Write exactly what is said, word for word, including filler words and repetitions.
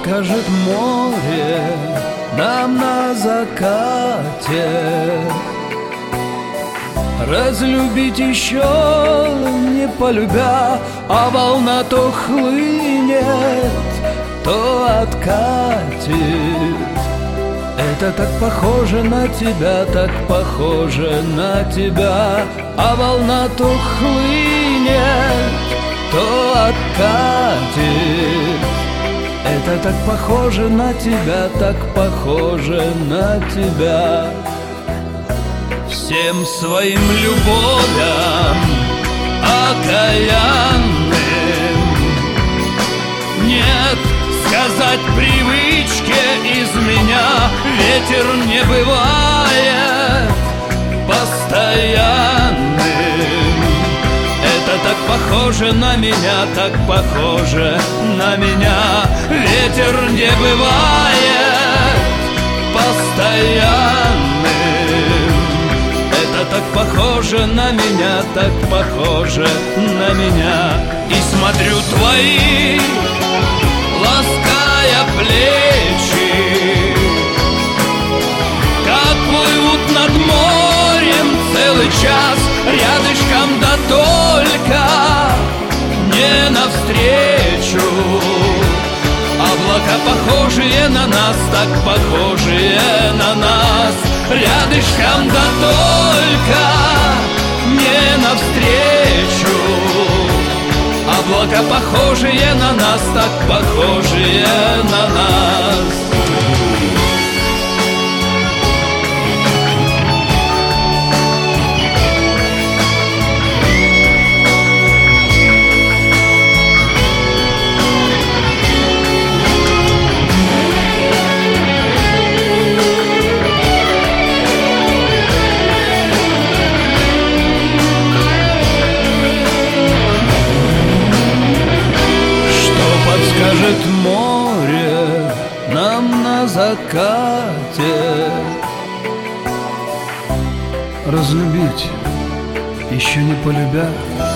подскажет море нам на закате? Разлюбить еще не полюбя, а волна то хлынет, то откатит. Это так похоже на тебя, так похоже на тебя, а волна то хлынет, то откатит. Это так похоже на тебя, так похоже на тебя. Всем своим любовям окаянным нет сказать привычке из меня. Ветер не бывает постоянным. Это так похоже на меня, так похоже на меня. Ветер не бывает постоянным. Это так похоже на меня, так похоже на меня. И смотрю твои, лаская плечи, как плывут над морем целый час рядышком, да только не навстречу. Облака, похожие на нас, так похожие на нас, рядышком, да только не навстречу. Облака, похожие на нас, так похожие на нас. Скажет море нам на закате. Разлюбить еще не полюбя,